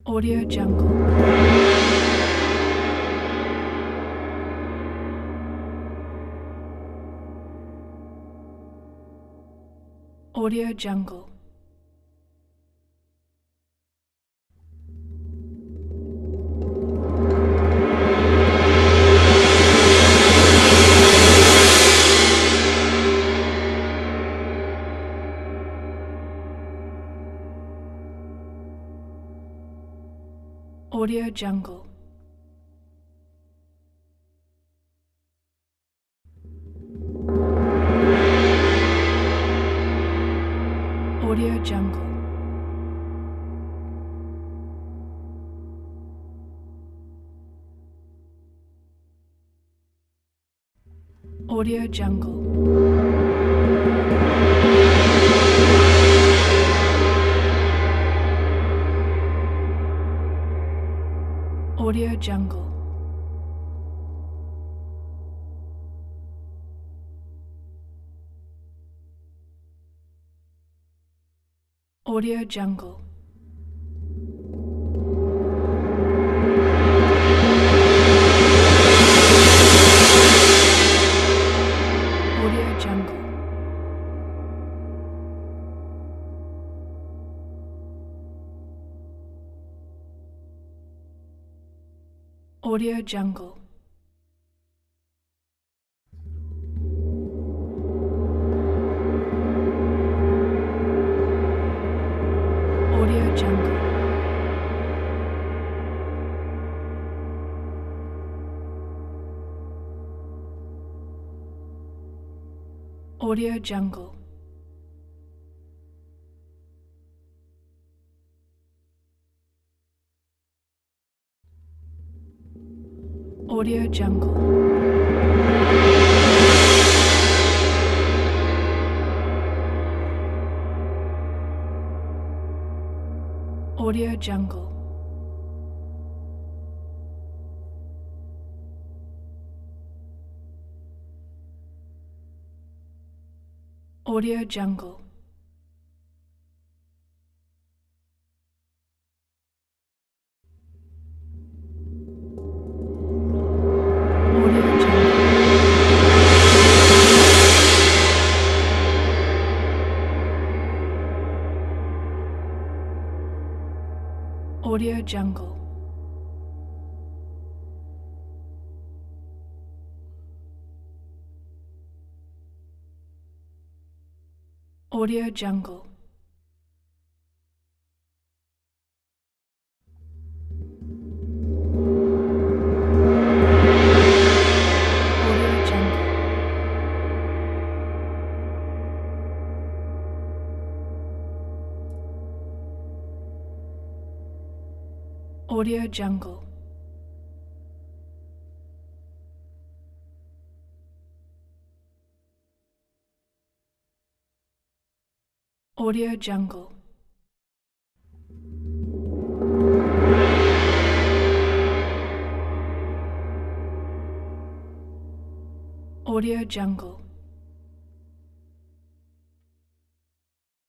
Audio Jungle. Audio Jungle. Audio Jungle. Audio Jungle. Audio Jungle. Audio Jungle. Audio Jungle. Audio Jungle. Audio Jungle. Audio Jungle. Audio Jungle. Audio Jungle. Audio Jungle. Audio Jungle. Audio Jungle. Audio Jungle. Audio Jungle. Audio Jungle. Audio Jungle.